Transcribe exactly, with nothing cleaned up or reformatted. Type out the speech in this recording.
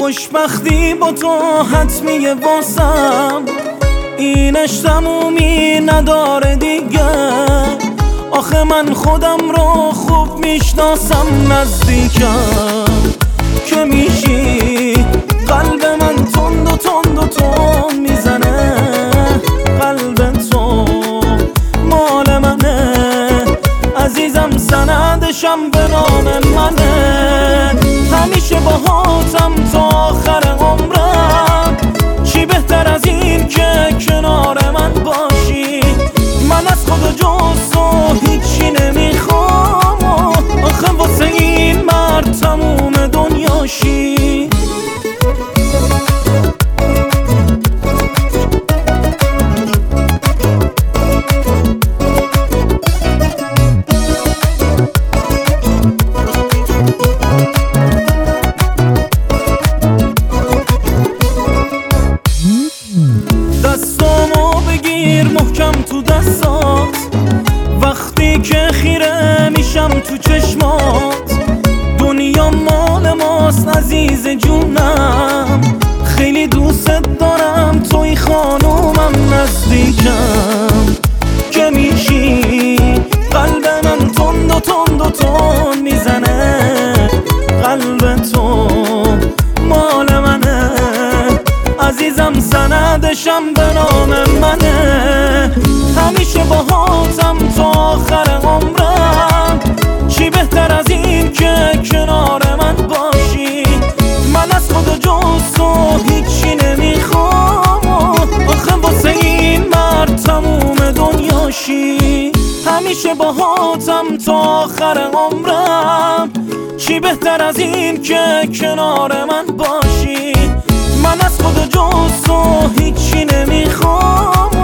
خوشبختی با تو حتمیه واسم، اینش تمومی نداره دیگه. آخه من خودم رو خوب میشناسم، نزدیکم که میشی قلب من تند و تند و تند میزنه. قلب تو مال منه عزیزم، سندشم به نام منه. همیشه باهاتم تا آخر عمرم، چی بهتر از این که کنار من باشی. من از خود جز تو هیچی نمیخوام، آخه واسه این مرد تموم دنیاشی. دستامو بگیر محکم تو دستات، وقتی که خیره میشم تو چشمات. دنیا مال ماست عزیز جونم، خیلی دوست دارم توی خانومم. نزدیکم که میشی قلب من تند و تند و تند میزنه. قلب تو مال منه عزیزم، سندشم به نام منه. همیشه باهاتم تا آخر عمرم، چی بهتر از این که کنار من باشی. من از خود جز تو هیچی نمیخوام، آخه واسه این مرد تموم دنیاشی. همیشه باهاتم تا آخر عمرم، چی بهتر از این که کنار من باشی. من از خود جز تو هیچی نمیخوام،